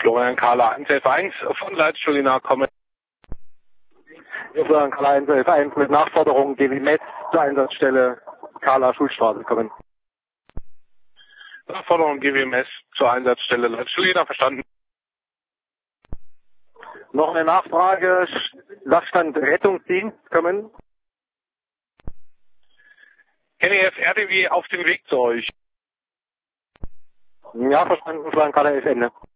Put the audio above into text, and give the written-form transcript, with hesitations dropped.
Florian Kahler 111 von Leitstelle nachkommen. Florian Kahler 111 mit Nachforderung GW Metz zur Einsatzstelle Kahler Schulstraße kommen. Nachforderung GWMS zur Einsatzstelle Leitstelle verstanden. Noch eine Nachfrage, Sachstand Rettungsdienst kommen. NEF RDW auf dem Weg zu euch. Ja, verstanden, Florian Kahler 11 Ende.